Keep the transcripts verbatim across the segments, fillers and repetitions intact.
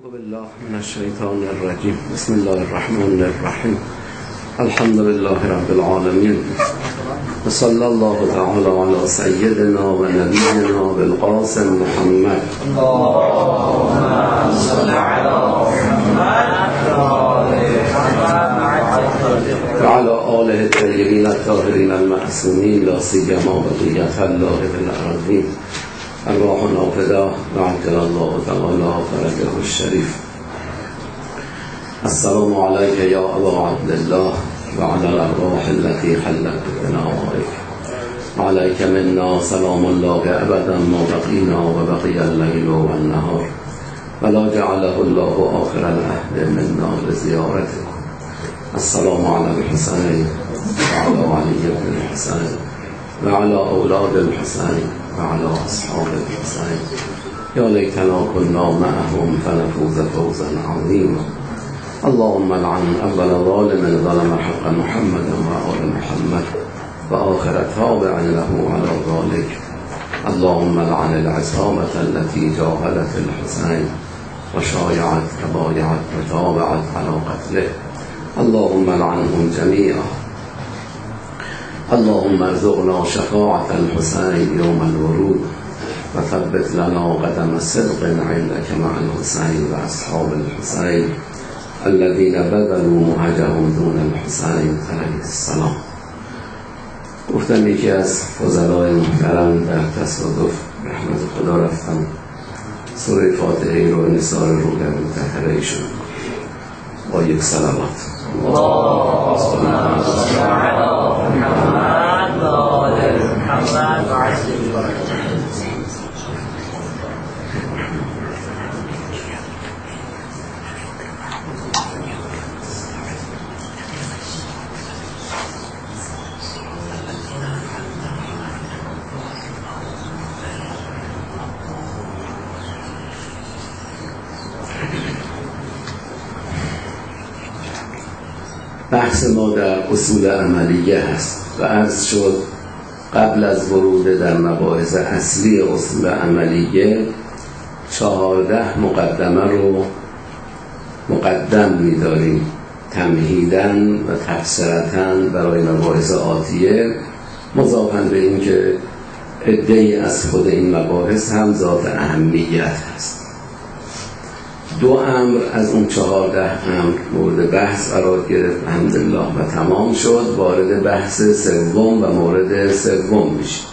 أعوذ بالله من الشيطان الرجيم. بسم الله الرحمن الرحيم. الحمد لله رب العالمين، وصلى الله تعالى على سيدنا ونبينا بالقاسم محمد اللهم صل على محمد وعلى آله الطيبين الطاهرين المعصومين، لا سيما بقية الله في الأرضين. أرواحنا فداه وعجل الله تعالى فرجه الشريف. السلام عليك يا أبا عبد الله وعلى الأرواح التي حلت بنوائك. عليك منا سلام الله أبدا ما بقينا وبقي الليل والنهار، ولا جعله الله آخر العهد منا لزيارته. السلام على الحسين وعلى علي بن الحسين وعلى أولاد الحسين وعلى أصحاب الحسين. يا ليتنا كنا معهم فنفوز فوزا عظيما. اللهم لعن أول ظالم ظلم حق محمد وآل محمد وآخر تابع له على ذلك. اللهم لعن العصابة التي جاهدت الحسين وشايعت وبايعت وتابعت على قتله. اللهم لعنهم جميعا. اللهم ارزقنا شفاعة الحسين يوم الورود، وثبت لنا قدم صدق عندك مع الحسين وأصحاب الحسين الذين بذلوا مهجهم دون الحسين عليه السلام. گفتم یکی از فضلای محترم در تصادف رحمت خدا رفتم سوره فاتحه رو نثار روح مطهره شد با یک صلوات. اللهم صل على محمد وآل محمد وعجل بركاته. بحث ما در اصول عملیه هست و عرض شد قبل از ورود در مباحث اصلی اصول عملیه چهارده مقدمه رو مقدم می‌داریم تمهیداً و تفسیراً برای مباحث آتیه، مضافاً به این که عده‌ای از خود این مباحث هم ذات اهمیت هست. دو امر از اون چهارده امر مورد بحث قرار گرفت الحمدلله و تمام شد. وارد بحث سوم و مورد سوم میشه.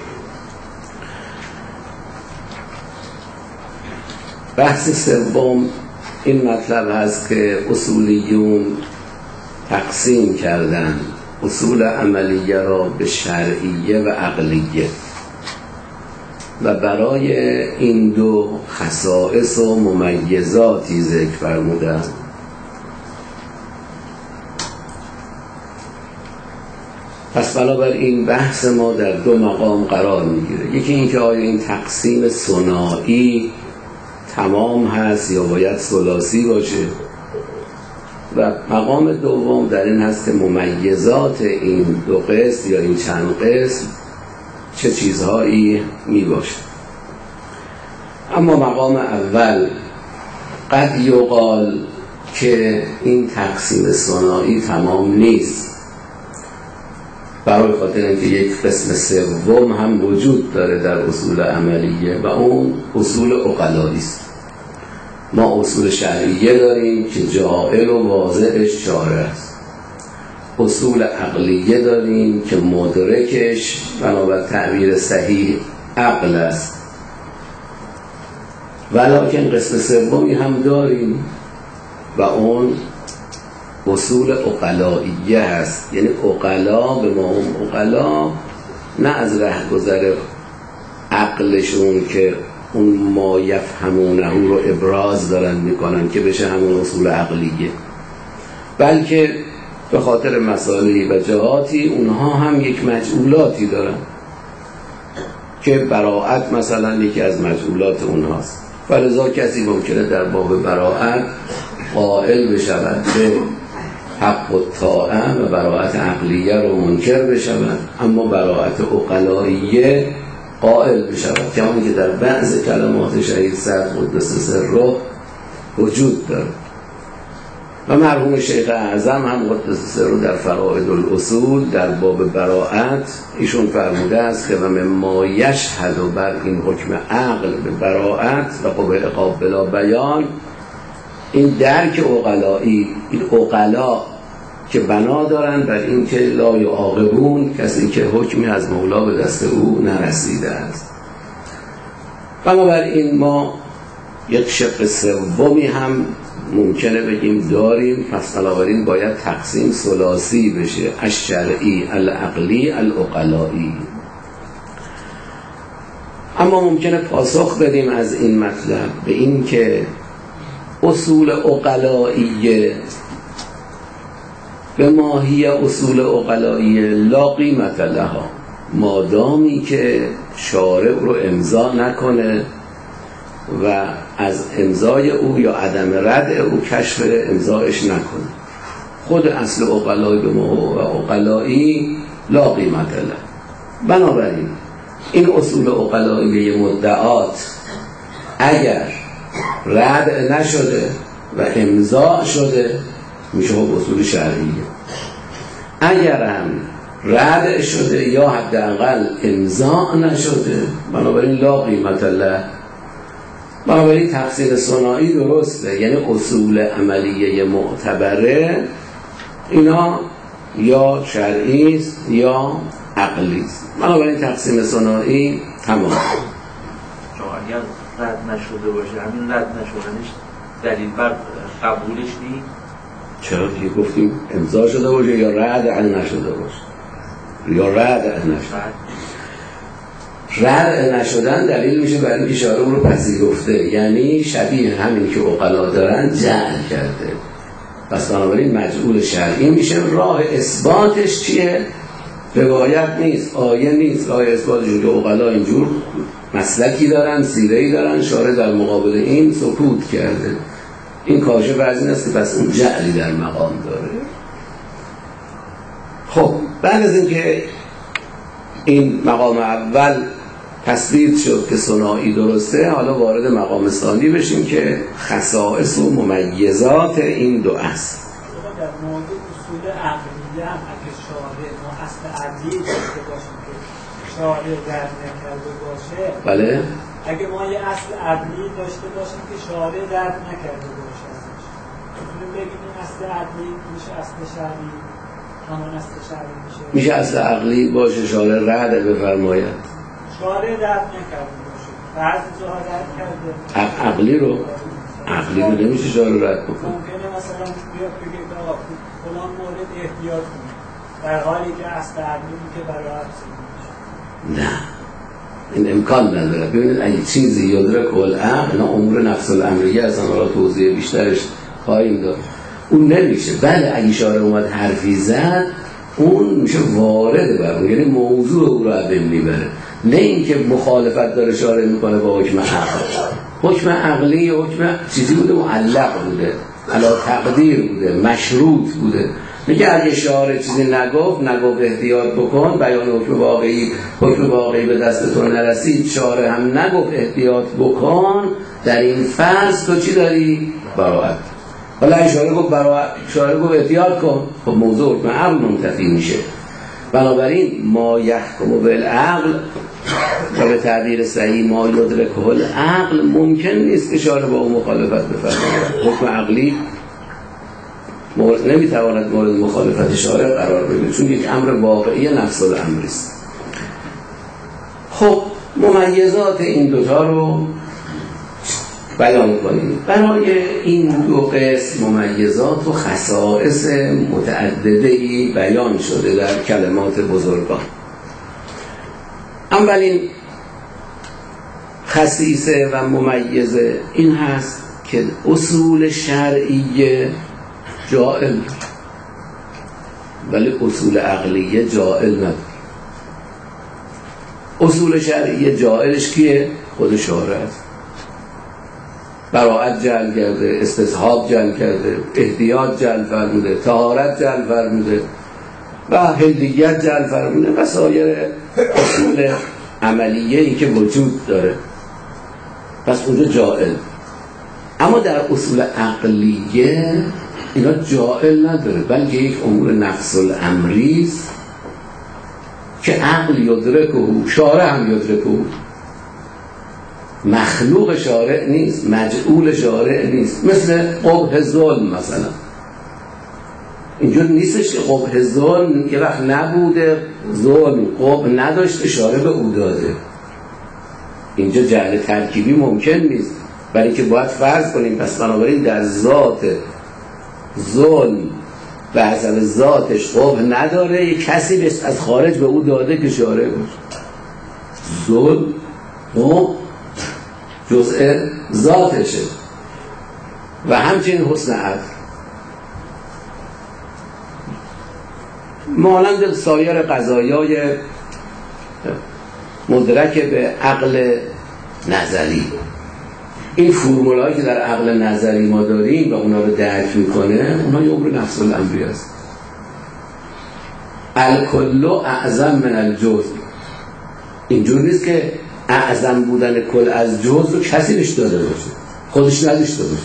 بحث سوم این مطلب هست که اصولیون تقسیم کردن اصول عملیه را به شرعیه و عقلیه و برای این دو خصائص و ممیزاتی ذکر فرمودند. پس بنابراین بحث ما در دو مقام قرار میگیره. یکی این که آیا این تقسیم ثنایی تمام هست یا باید ثلاثی باشه، و مقام دوم در این هست که ممیزات این دو قسم یا این چند قسم چه چیزهایی می باشه. اما مقام اول قد یقال که این تقسیم ثنایی تمام نیست، برای خاطر اینکه یک قسم سوم هم وجود داره در اصول عملیه و اون اصول عقلایی است. ما اصول شرعیه داریم که جاهل و واضحش شارع است. اصول عقلیه داریم که مدرکش بنابر تعبیر صحیح عقل است. ولکن قسم سومی هم داریم و اون اصول عقلاییه هست. یعنی عقلا به ما هم عقلا نه از رهگذر عقلشون که اون ما یفهمونه رو ابراز دارن میکنن که بشه همون اصول عقلیه، بلکه به خاطر مسائلی و جهاتی اونها هم یک مجعولاتی دارن که براءت مثلا یکی از مجعولات اونهاست. فلذا کسی ممکنه در باب براءت قائل بشود به حق و طاعه و براءت عقلیه رو منکر بشود، اما براءت عقلاییه قائل بشود. کما که در بعض کلمات شهید سعد قدس سره وجود داره. و مرحوم شیخ اعظم هم قدس سره در فقائد الاصول در باب براءت ایشون فرموده است که و مما یشهد و بر این حکم عقل به براءت و قبه عقاب بلا بیان، این درک عقلایی، این عقلا که بنا دارن بر این که لا یعاقبون، کسی که حکمی از مولا به دست او نرسیده است. بنابراین ما یک شق سومی هم ممکنه بگیم داریم، پس بنابراین باید تقسیم ثلاثی بشه: الشرعی، العقلی، العقلایی. اما ممکنه پاسخ بدیم از این مطلب به این که اصول عقلاییه به ماهی اصول عقلاییه لا قیمت لها، مادامی که شارع رو امضا نکنه و از امضای او یا عدم رد او کشف امضایش نکنه. خود اصل عقلایی به ما و عقلایی لا قیمت له. بنابراین این اصول عقلایی مدعات اگر رد نشده و امضا شده میشه خب اصول شرعیه. اگر هم رد شده یا حداقل امضا نشده بنابراین لا قیمت له. بنابراین تفسیر ثنایی درسته، یعنی اصول عملیه معتبره اینا یا شرعی است یا عقلی است. بنابراین تقسیم ثنایی تمام. چون اگر رد نشده باشه همین رد نشدنش دلیل بر قبولش نیست. چرا دیگه گفتیم امضا شده باشه یا رد نشده باشه یا رد نشده. رد نشدن دلیل میشه برای اینکه شارع رو پذیرفته، یعنی شبیه همین که عقلا دارن جعل کرده. پس بنابراین مجعول شرعی میشه. راه اثباتش چیه؟ روایت نیست، آیه نیست. راه اثباتش که عقلا اینجور مسلکی دارن، سیره‌ای دارن، شارع در مقابل این سکوت کرده. این کاشف از این است که پس اون جعلی در مقام داره. خب بعد از اینکه این مقام اول تثبیت شد که ثنایی درسته، حالا وارد مقام ثانی بشیم که خصائص و ممیزات این دو است. در مورد اصول عقلیه هم اگه شارع ما اصل عقلی داشته باشیم که شارع رد نکرده باشه، بله اگه ما یه اصل عقلی داشته باشیم که شارع رد نکرده باشه ازش، میتونیم بگیم این اصل عقلی میشه اصل شرعی، همان اصل شرعی میشه میشه اصل عقلی باشه شارع رد بفرماید. شارع رد نکرده باشه، بعضی جاها رد کرده. عقلی رو عقلی رو نمیشه شارع رد بکنه. ممکنه مثلا بیاد بگه آقا فلان مورد احتیاط کنید، در حالی که اصل عقلی که براءت میشه. نه، این امکان نداره. ببینید اگه چیزی یدرک العقل، نه امور نفس الامریه اصلا را توضیح بیشترش خواهیم داد، اون نمیشه. بله اگه شارع اومد حرفی زد اون میشه وارد بر اون، یعنی موضوع او را بین میبره، نه اینکه مخالفت داره شارع میکنه با حکم عقل. حکم عقلی حکم چیزی بوده، معلق بوده، علی تقدیر بوده، مشروط بوده. میگه اگه شارع چیزی نگفت نگفت احتیاط بکن، بیان حکم واقعی حکم واقعی به دست تو نرسید، شارع هم نگفت احتیاط بکن، در این فرض تو چی داری؟ براءت. حالا این شارع گفت براءت، شارع گفت احتیاط کن، خب موضوع حکم عقل منتفی میشه. بنابراین ما یحکم بالعقل و به تعبیر صحیح ما یدرکه العقل ممکن نیست که شارع با اون مخالفت بفرماید. حکم عقلی مورد نمیتواند مورد مخالفت شارع قرار بگیرد، چون یک امر واقعی نفس الامر است. خب ممیزات این دوتا رو بیان کنیم. برای این دو قسم ممیزات و خصائص متعدده‌ای بیان شده در کلمات بزرگان. اولین خصیصه و ممیزه این هست که اصول شرعیه جائل، ولی اصول عقلیه جائل نداره. اصول شرعیه جائلش کیه؟ خود شارع است. براءت جعل کرده، استصحاب جعل کرده، احتیاط جعل فرموده، طهارت جعل فرموده و هدیت جعل فرموده و سایر اصول عملیه‌ای که وجود داره. پس اونجا جائل. اما در اصول عقلیه اینا جائل نداره، بلکه یک امور نفس الامری است که عقل یدرکه، شارع هم یدرکه، مخلوق شارع نیست، مجعول شارع نیست. مثل قبح ظلم مثلا، اینجور نیستش که قبح ظلم یه وقت نبوده، ظلم قبح نداشته، شارع به او داده. اینجا جعل ترکیبی ممکن نیست، برای که باید فرض کنیم پس بنابراین در ذات ظلم به حسب ذاتش قبح نداره، یک کسی بس از خارج به او داده که شارع باشه. ظلم قبح جزء ذاتشه. و همچنین حسن عدل مانند سایر قضایای مدرک به عقل نظری. این فرمولایی که در عقل نظری ما داریم و اونا رو درک میکنه، اونا یه امر نفس الامری است. الکل اعظم من الجزء. اینجور نیست که اعظم بودن کل از جزء رو کسی نش داده باشه، خودش نداشته باشه.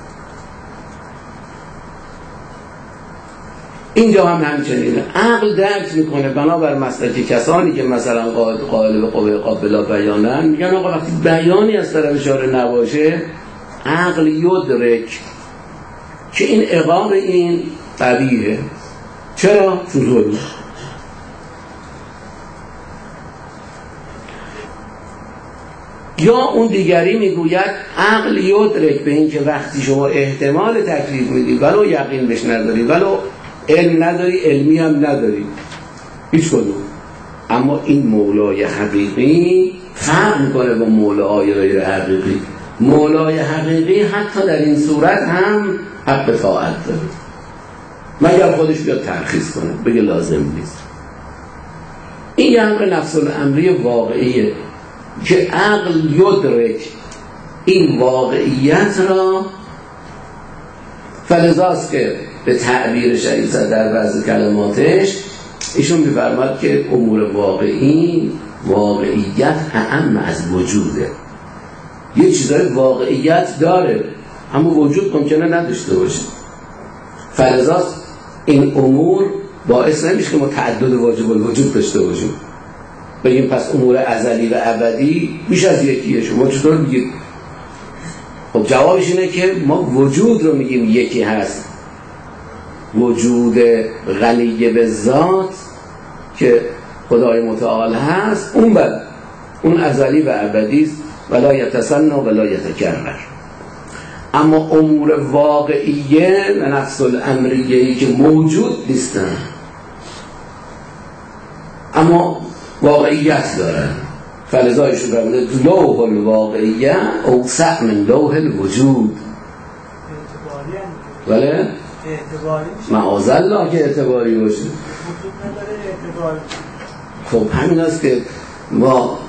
اینجا هم همچنینه. عقل درک میکنه بنابر مسلک کسانی که مثلا قائل به قوه قابلا بیانن، میگن آقا وقتی بیانی از طرف شارع نباشه، عقل یدرک که این اقام این قبیحه. چرا؟ چون ظلمه. یا اون دیگری میگوید عقل یدرک به این که وقتی شما احتمال تکلیف میدید ولو یقین بهش نداری، ولو علم نداری، علمی هم نداری، هیچ کدوم، اما این مولای حقیقی فرق میکنه با مولای غیر حقیقی. مولای حقیقی حتی در این صورت هم حق طاعت داره، مگر خودش بیاد ترخیص کنه بگه لازم نیست. این یه امر نفس الامری واقعیه که عقل یدرک این واقعیت را. فلذاست که به تعبیر شریعت در بعض کلماتش ایشون می‌فرماد که امور واقعی واقعیت اعم از وجوده. یه چیزای واقعیت داره اما وجود ممکنه نداشته باشه. فلذاست این امور باعث نمیشه که ما تعدد واجب الوجود داشته باشیم، بگیم پس امور ازلی و ابدی بیش از یکیه. شما چطور میگید؟ خب جوابش اینه که ما وجود رو میگیم یکی هست، وجود غنی به ذات که خدای متعال هست، اون بل اون ازلی و ابدی است، ولا یتسنى ولا یتکرر. اما امور واقعیه و نفس الامریه‌ای که موجود نیستن اما واقعیت دارن، فلذایشون فرموده لوح الواقعیه اوسع من لوح الوجود. ولی معاذ الله که اعتباری باشه. خب همین است که ما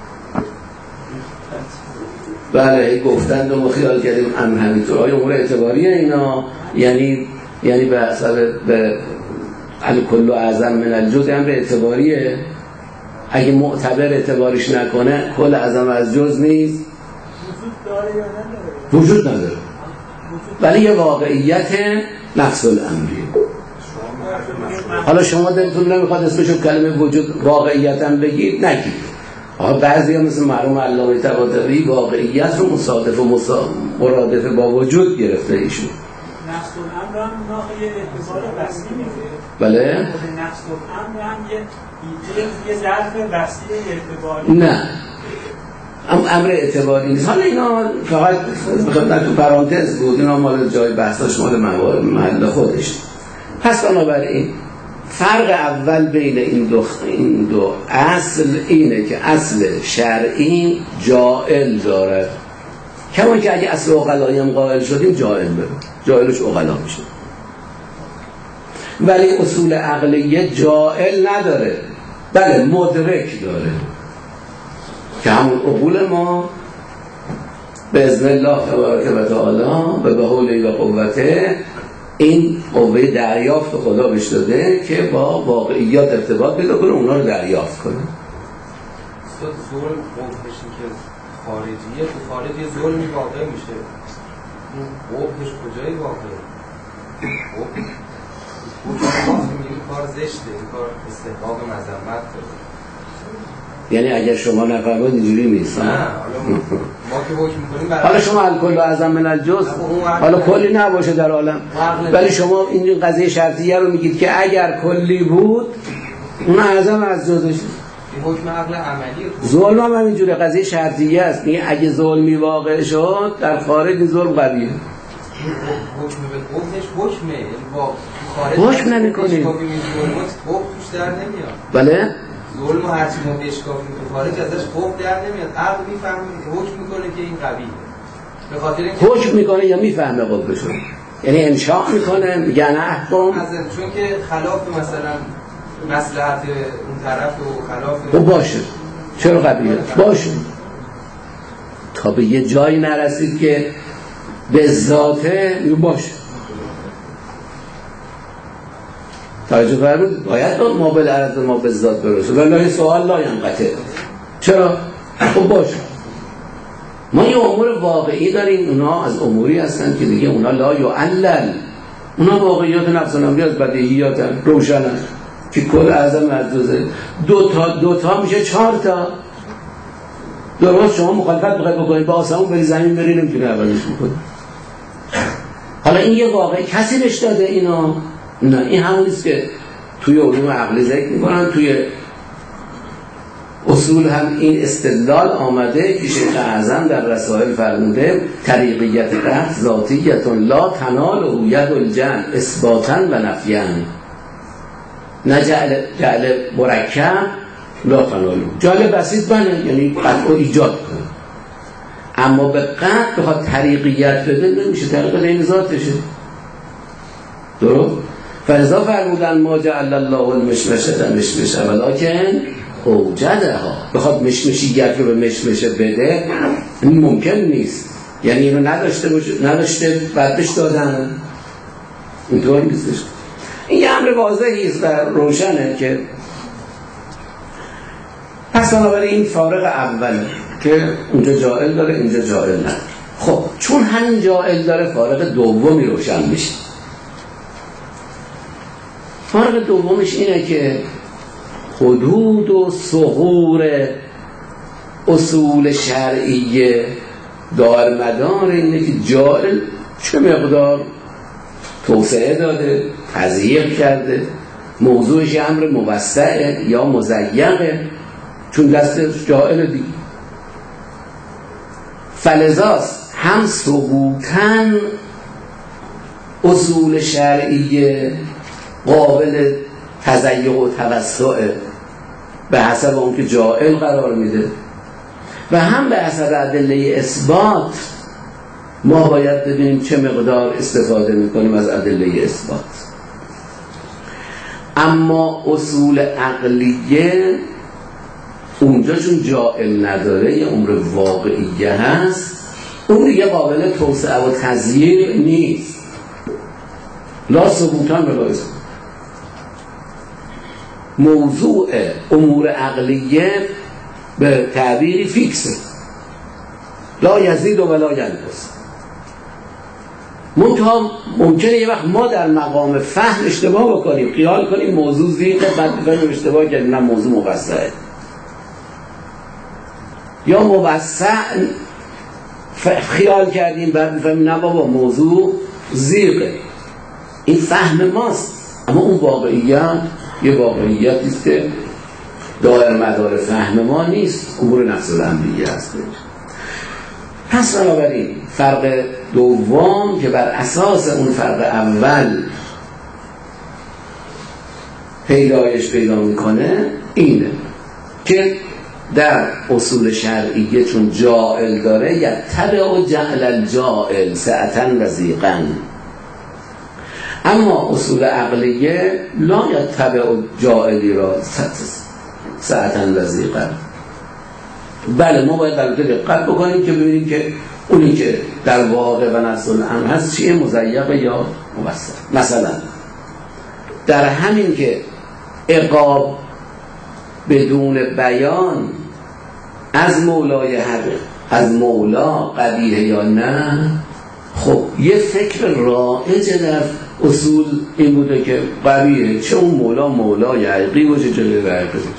بله گفتند و ما خیال کردیم هم همینطور. آیا امور اعتباریه اینا؟ یعنی یعنی به حسب به الکل اعظم من الجزء هم به اعتباریه. اگه معتبر اعتباریش نکنه کل اعظم از جز نیست. وجود داره یا نداره؟ وجود نداره، ولی یه واقعیت نفس الامری. حالا شما دلتون نمیخواد اسمشو کلمه وجود واقعیت هم بگید، نگید. آقا بعضی هم مثل مرحوم علامه طباطبایی واقعیت رو مصادف و مرادف با وجود گرفته ایشون. نفس الامر هم ناقه اعتبار بستی میگه. بله؟ نفس الامر هم یه یه ظرف بستی اعتباری. نه ام امر اعتباری نیست. حالا اینا فقط بخاطر تو پرانتز بود، اینا مال جای بحثاش مال محل خودش. پس بنابراین فرق اول بین این دو این دو اصل اینه که اصل شرعی جائل داره، کما که اگه اصل عقلایی هم قائل شدیم جائل بره، جائلش عقلا میشه. ولی اصول عقلیه جائل نداره، بله مدرک داره که همون عقول ما به اذن الله تبارک و تعالی به حول و قوته این قوه دریافت خدا بهش داده که با واقعیات ارتباط پیدا کنه، اونا رو دریافت کنه. استاد ظلم قومشی که خارجیه، تو خارج یه ظلمی واقع میشه اون قبحش کجایی واقعه؟ قبح حکم این کار زشته، این کار استحقاق مذمت داره. یعنی اگر شما نفرمایید اینجوری نیست. نه حالا ما که حکم می‌کنیم برای حالا شما الکل اعظم من الجزء، حالا کلی نباشه در عالم، ولی شما این قضیه شرطیه رو میگید که اگر کلی بود اون اعظم از جزءشه. این حکم عقل عملی ظلم هم اینجوری قضیه شرطیه است. میگه اگه ظلمی واقع شد در خارج این ظلم قویه. حکم به قبحش حکمه، یعنی با خارج حکم نمی‌کنیم. حکم توش در نمیاد. بله؟ ظلم و هرچی ما بهش کافیم به خارج ازش خوب در نمیاد. عقل میفهمه، حکم میکنه که این قویه. به خاطر اینکه حکم میکنه یا میفهمه قبحشو؟ یعنی انشاء میکنه میگه نه احکام، چون که خلاف مثلا مصلحت اون طرف و خلاف خب باشه. چرا قویه؟ باشه. تا به یه جایی نرسید که به ذاته باشه. توجه فرمودید؟ باید ما بالعرض ما به ذات برسه. والله سوال لا ینقطع. چرا؟ خب باشه. ما یه امور واقعی داریم، اونا از اموری هستن که دیگه اونا لا یعلل، اونا واقعیات نفس نمایی از بدیهیات هستن، روشن هست که کل اعظم از جزء دو تا دو تا میشه چهار تا. درست شما مخالفت بخواید بکنید با آسمون بری زمین بری نمیتونه عوضش بکنید. حالا این یه واقعی کسی بهش داده اینا؟ نه، این همون نیست که توی علوم عقلی ذکر میکنن. توی اصول هم این استدلال آمده که شیخ اعظم در رسائل فرموده طریقیت قطع ذاتیت لا تنال ید الجن اثباتا و نفیا، نه جعل, جعل مرکب لا تنالو. جعل بسیط بله، یعنی قطع رو ایجاد کنه، اما به قطع بخواد طریقیت بده نمیشه، طریقیت این ذاتشه. درست؟ فلذا فرمودن ما جعل الله المشمشه مشمشه ولکن اوجدها. بخواد مشمشیت رو به مشمشه بده این ممکن نیست، یعنی اینو نداشته باشه، نداشته بعدش دادن، اینطور نیستش. این یه امر واضحی است و روشنه که پس بنابراین این فارق اولی که اونجا جائل داره اینجا جائل نداره. خب چون همین جائل داره فارق دومی روشن میشه. فارق دومش اینه که حدود و ثغور اصول شرعیه دارمدار اینه که جائل چه مقدار توسعه داده، تضییق کرده، موضوعش امر موسعه یا مضیقه، چون دستش جائل دیگه. فلذاست هم ثبوتاً اصول شرعیه قابل تضییق و توسع به حسب اون که جائل قرار میده، و هم به حسب ادله اثبات ما باید ببینیم چه مقدار استفاده میکنیم از ادله اثبات. اما اصول عقلیه اونجا چون جائل نداره یه امر واقعیه هست، اون دیگه قابل توسعه و تضییق نیست، لا ثبوتاً ولا اثبات. موضوع امور عقلیه به تعبیری فیکسه، لا یزید و ولا ینقص. منتها ممکنه یه وقت ما در مقام فهم اشتباه بکنیم، خیال کنیم موضوع زیقه بعد بفهمیم اشتباه کردیم، نه موضوع موسعه، یا موسع خیال کردیم بعد بفهمیم نه بابا موضوع زیقه. این فهم ماست، اما اون واقعیت یه واقعیت است که دائر مدار فهم ما نیست، امور نفس الامریه هست. پس بنابراین فرق دوم که بر اساس اون فرق اول پیدایش پیدا میکنه اینه که در اصول شرعیه چون جائل داره یتبع و جعل الجائل سعتن و زیقن، اما اصول عقلیه لا یتبع و جائلی را سعتن و زیقن. بله ما باید در دقت بکنیم که ببینیم که اونی که در واقع و نفس الامر هست چیه، مضیق یا موسع. مثلا در همین که عقاب بدون بیان از مولای حق از مولا قبیح یا نه خب یه فکر رائج در اصول این بوده که قویه، چه اون مولا مولای حقیقی باشه چه غیر حقیقی باشه.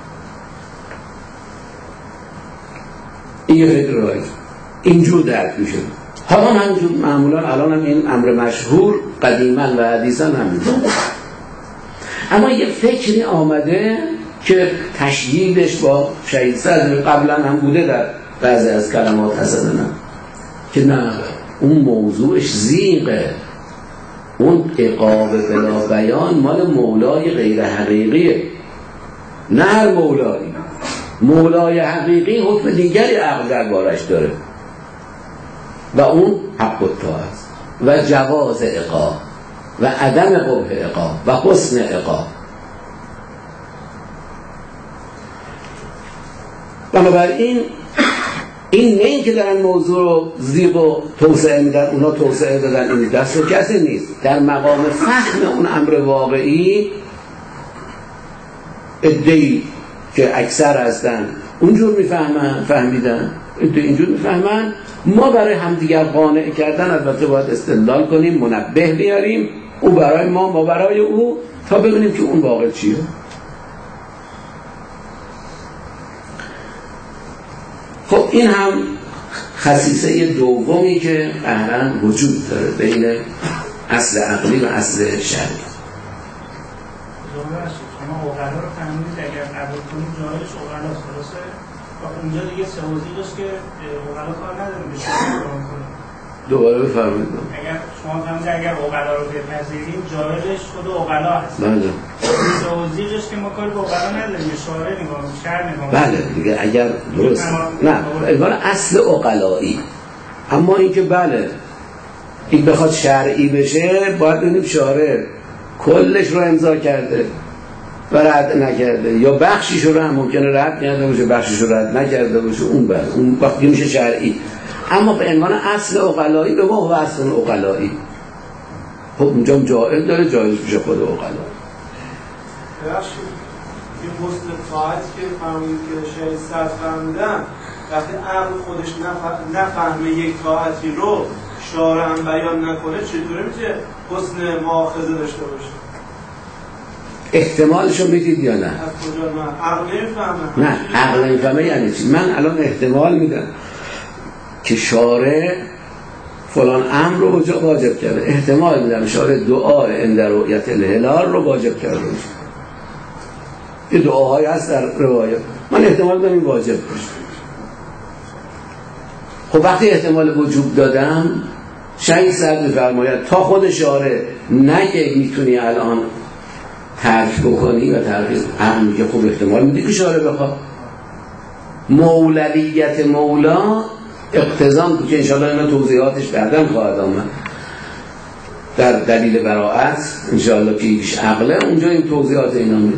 این یه فکر رائج اینجور درک میشه. حالا همینجور معمولا الان هم این امر مشهور قدیما و حدیثا همینجور. اما یه فکری آمده که تشدیدش با شهید صدر قبلا هم بوده در بعضی از کلمات حسنه، که نه اون موضوعش زیغه، اون عقاب بلا بیان مال مولای غیر حقیقیه، نه هر مولایی. مولای حقیقی حکم دیگری عقل دربارش داره و اون حق الطاعه است و جواز عقاب و عدم قبح عقاب و حسن عقاب. بنابراین این نه این که دارن موضوع رو زیغ و توسعه میدن، اونا توسعه دادن، این دست و کسی نیست. در مقام فهم اون امر واقعی ادعی که اکثر هستن اونجور میفهمن، فهمیدن ادعی اینجور میفهمن. ما برای همدیگر قانع کردن البته باید استدلال کنیم، منبه بیاریم، او برای ما ما برای او، تا ببینیم که اون واقع چیه. خب این هم خصیصه دومی که قهرن وجود داره بین اصل عقلی و اصل شرعی. شما اوغلا رو فهمیدید اگر قبول کنید جایش اوغلا خلاصه و اونجا دیگه سوازیلش که اوغلا کار نداریم به شما کار کنیم. دوباره بفرمایید. اگر شما فهمید اگر اوغلا رو بپذیریم جایش خود اوغلا هست. بله. سوازیلش که ما کار به اوغلا نداریم، به شارع نگاه کنیم، شرع نگاه کنیم. بله دیگه اگر درست. نه، انگار اصل اوغلایی. اما اینکه بله این بخواد شرعی بشه باید ببینیم شارع کلش رو امضا کرده و رد نکرده، یا بخشیش رو هم ممکنه رد کرده باشه، بخشیش رو رد نکرده باشه، اون بر اون وقتی میشه شرعی. اما به عنوان اصل عقلایی به ما و اصل عقلایی خب اونجا جائز داره، جایز میشه خود عقلا. این حسن طاعت که فهمید که شهید صدر فهمیدن، وقتی عقل خودش نفهمه یک طاعتی رو شارعاً بیان نکنه چطوری میشه حسن مؤاخذه داشته باشه؟ احتمالشو میدید یا نه؟ از کجا؟ من عقل نمیفهمه. نه عقل نمیفهمه یعنی چی؟ من الان احتمال میدم که شارع فلان امر رو واجب کرده، احتمال میدم شارع دعا عند رؤیت الهلال رو واجب کرده باشه. یه دعاهایی هست در روایت، من احتمال میدم این واجب باشه. خب وقتی احتمال وجوب دادم، شهید صدر فرماید تا خود شارع نگه میتونی الان ترک بکنی و ترک امر میگه خب احتمال میدی که شارع بخواد. مولویت مولا اقتضام که انشاءالله اینا توضیحاتش بعداً خواهد آمد در دلیل براءت انشاءالله که یکیش عقله، اونجا این توضیحات اینا میده.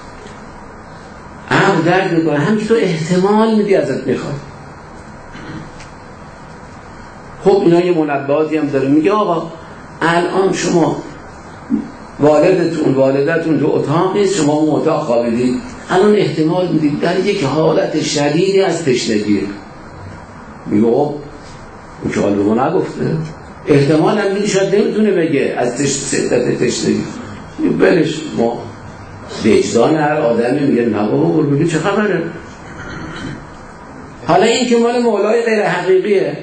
عقل درک میکنه، هم که تو احتمال میدی ازت میخواد. خب اینا یه منبهاتی هم داره، میگه آقا الان شما والدتون والدتون تو اتاق نیست، شما اون اتاق خوابیدید، الان احتمال میدید در یک حالت شدیدی از تشنگی. میگه خب اون که حال به ما نگفته، احتمال هم میدی شاید نمیتونه بگه از شدت تشنگی، بلش ما وجدان هر آدمی میگه نه بابا میگه چه خبره. حالا این که مال مولای غیر حقیقیه،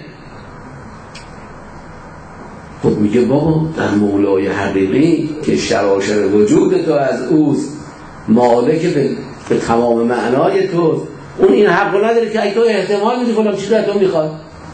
خب میگه بابا در مولای حقیقی که شراشر وجود تو از اوست، مالک به, به تمام معنای تو، اون این حق رو نداره که اگه تو احتمال میدی فلان چیز رو تو میخواد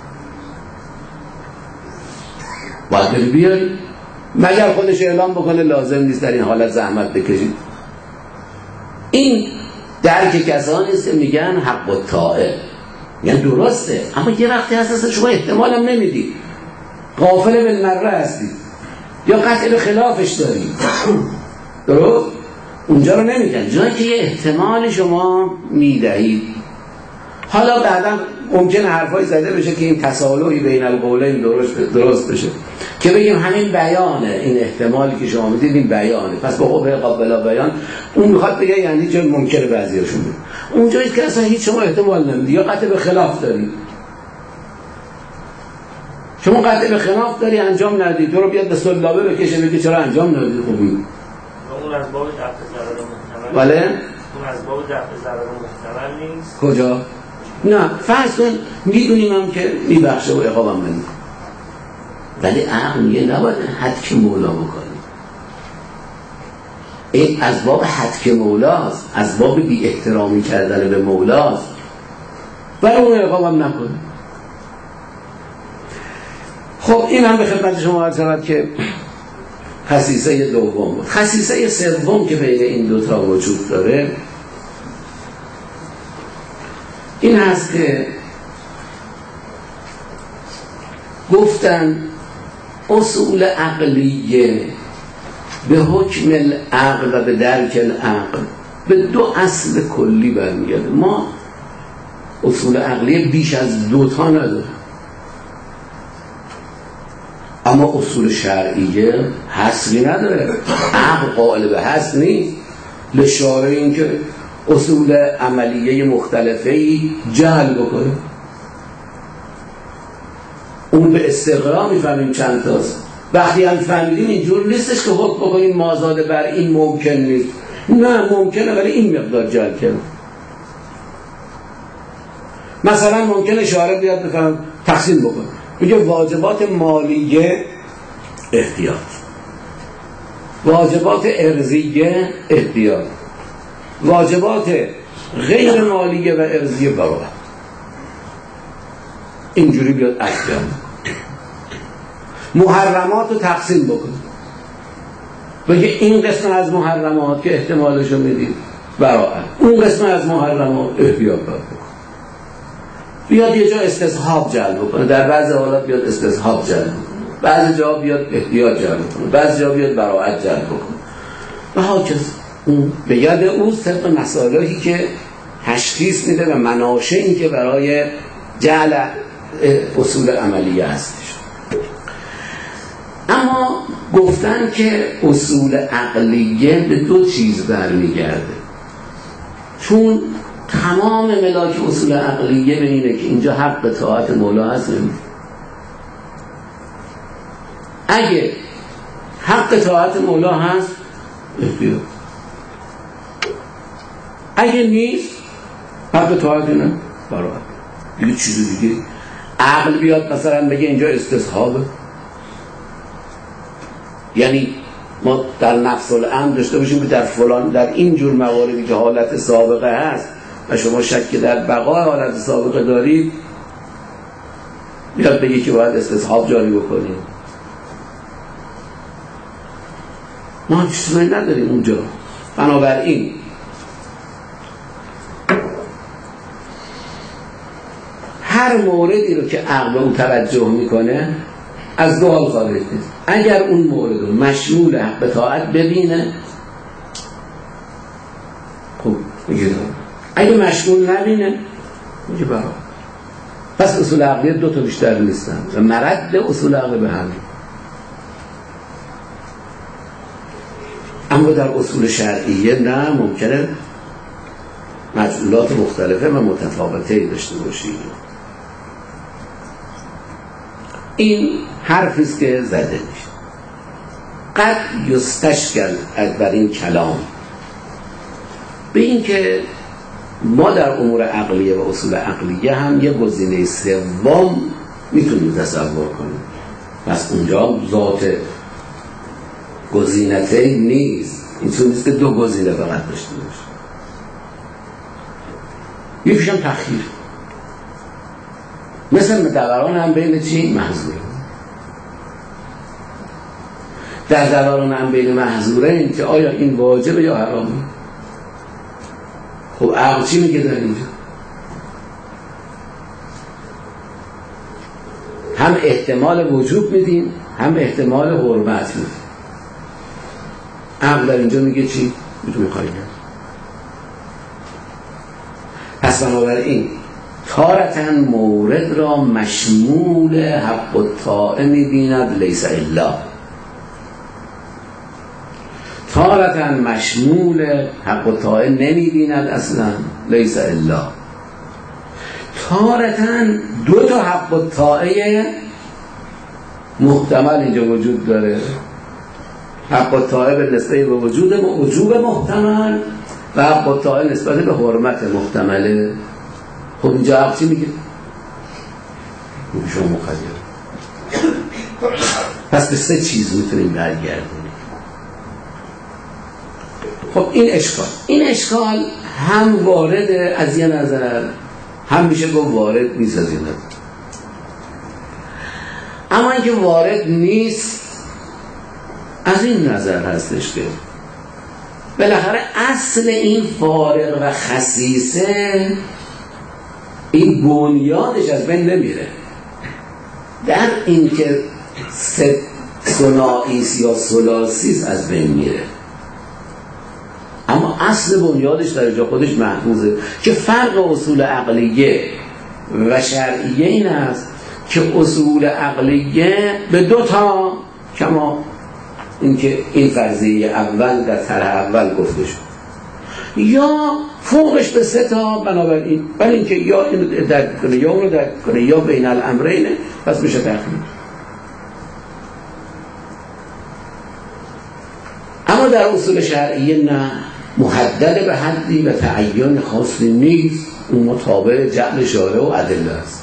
باید بری بیاری، مگر خودش اعلام بکنه لازم نیست در این حالت زحمت بکشید. این درک کسانی است که میگن حق الطاعه، یعنی درسته، اما یه وقتی هست شما احتمال هم نمیدی، غافل بالمره هستی یا قطع به خلافش داری، درست؟ اونجا رو نمیگن، جایی که یه احتمالی شما میدهید. حالا بعدا ممکنه حرفایی زده بشه که این تسالوی بین القولین درست درست بشه، که بگیم همین بیانه، این احتمالی که شما میدید این بیانه، پس با قبه قابل بیان اون میخواد بگه یعنی جای ممکنه بعضیاشون بگه اونجایی که اصلا هیچ شما احتمال نمیدید یا قطع به خلاف دارید. شما قطع به خلاف داری انجام ندی، تو رو بیاد به سلابه بکشه بگه چرا انجام ندی. خوبی اون از باب دفع ضرر محتمل. بله؟ اون از باب دفع ضرر محتمل نیست. کجا؟ نه فرض کن میدونیم هم که میبخشه و عقابم نمیکنه، ولی عقل میگه نباید حدک مولا بکنی. این از باب حدک مولاست، از باب بی احترامی کردن به مولاست، ولی اون عقابم نکنه. خب این هم به خدمت شما عرض شود که خصیصه دوم بود. خصیصه سوم که بین این دوتا وجود داره این هست که گفتن اصول عقلیه به حکم العقل و به درک العقل به دو اصل کلی برمیگرده. ما اصول عقلیه بیش از دوتا نداره، اما اصول شرعیه حصری نداره. عقل قائل به حصر نیست، لشاره این که اصول عملیه مختلفه‌ای جعل بکنه. اون به استقرا میفهمیم چند تاست. وقتی هم فهمیدیم اینجور نیستش که حکم بکنیم مازاده بر این ممکن نیست، نه ممکنه ولی این مقدار جعل کنه. مثلا ممکنه شارع بیاد بفهم تقسیم بکنه، بگه واجبات مالیه احتیاط، واجبات ارضیه احتیاط، واجبات غیر مالیه و ارضیه براءت. اینجوری بیاد احکام محرمات رو تقسیم بکنه، بگه این قسم از محرمات که احتمالشو میدید براءت، اون قسم از محرمات احتیاط بکنه. بیاد یه جا استصحاب جلب بکنه، در بعضی حالات بیاد استصحاب جلب بکنه، بعضی جا بیاد احتیاط جلب بکنه، بعضی جا بیاد براءت جلب بکنه و هاکذا. اون به یاد او طبق مسائلی که تشخیص میده و مناشئی که برای جعل اصول عملیه هستش. اما گفتن که اصول عقلیه به دو چیز برمیگرده، چون تمام ملاک اصول عقلیه به اینه که اینجا حق طاعت مولا هست. اگه حق طاعت مولا هست اختیار، اگه نیست حق طاعت نه براءت. دیگه چیز دیگه عقل بیاد مثلا بگه اینجا استصحابه، یعنی ما در نفس الامر داشته باشیم که در فلان در این جور مواردی که حالت سابقه هست و شما شک در بقای حالت سابقه دارید بیاد بگه که باید استصحاب جاری بکنیم. ما هم چیزی نداریم اونجا. بنابراین هر موردی رو که عقل اون توجه میکنه از دو حال خارج نیست. اگر اون مورد رو مشمول حق طاعت ببینه خب میگه، اگه مشمول نبینه میگه براءت. پس اصول عقلیه دو تا بیشتر نیستن و مرد اصول عقل به همین. اما در اصول شرعیه نه، ممکنه مجمولات مختلفه و متفاوته داشته باشید. این حرفی است که زده میشه. قد یستشکل بر این کلام به این که ما در امور عقلیه و اصول عقلیه هم یه گزینه سوم میتونیم تصور کنیم. پس اونجا ذات گزینته نیست، این نیست که دو گزینه فقط داشته باشه. یکیش هم تخییر، مثل دوران هم بین چی؟ محظوره. در دوران هم بین محظوره این که آیا این واجبه یا حرامه. خب عقل چی میگه در اینجا؟ هم احتمال وجوب میدیم هم احتمال حرمت میدیم. عقل در اینجا میگه چی؟ میتونه خواهی کرد. پس بنابراین تارتاً مورد را مشمول حق الطاعه می‌بیند لیس الا، تارتاً مشمول حق الطاعه نمی‌بیند اصلا لیس الا، تارتاً دو تا حق الطاعه محتمل اینجا وجود داره. حق الطائب نسبت به وجود وجوب محتمل و حق الطائب نسبت به حرمت محتمله. خب اینجا حق چی میگه؟ شما مخیر. پس به سه چیز میتونیم برگردیم. خب این اشکال این اشکال هم وارد از یه نظر، هم میشه گفت وارد نیست از یه نظر. اما اینکه وارد نیست از این نظر هستش که بالاخره اصل این فارغ و خصیصه، این بنیادش از بین نمیره. در این که ثنائیس یا ثلاثیس از بین میره، اما اصل بنیادش در جا خودش محفوظه. که فرق اصول عقلیه و شرعیه این است که اصول عقلیه به دو تا، کما اینکه این فرضیه اول در طرح اول گفته شد، یا فوقش به سه تا، بنابراین ولی اینکه یا اینو درک کنه یا اونو درک کنه یا بین الامرینه، پس میشه تخمین. اما در اصول شرعیه نه، محدد به حدی و تعین خاصی نیست، اون مطابق جعل شارع و ادله است.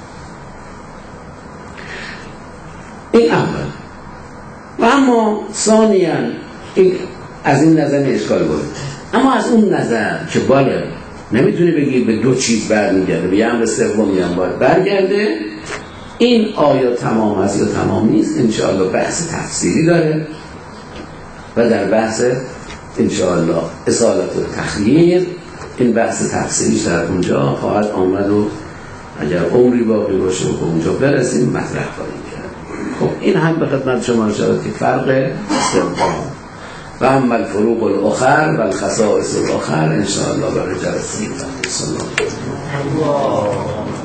این اول. و اما ثانیاً این از این نظر اشکال بود. اما از اون نظر که باید نمیتونی بگی به دو چیز برمیگرده، به یه امر سومی هم باید برگرده، این آیا تمام است یا تمام نیست انشاءالله بحث تفسیری داره و در بحث انشاءالله اصالت و تخییر این بحث تفسیریش در اونجا خواهد آمد و اگر عمری باقی باشه و به اونجا برسیم مطرح خواهیم کرد. خب این هم به خدمت شما شد که فرق سوم و اما الفروق الاخر و الخصائص الاخر انشاءالله برای جلسه صلی الله علیه و سلم.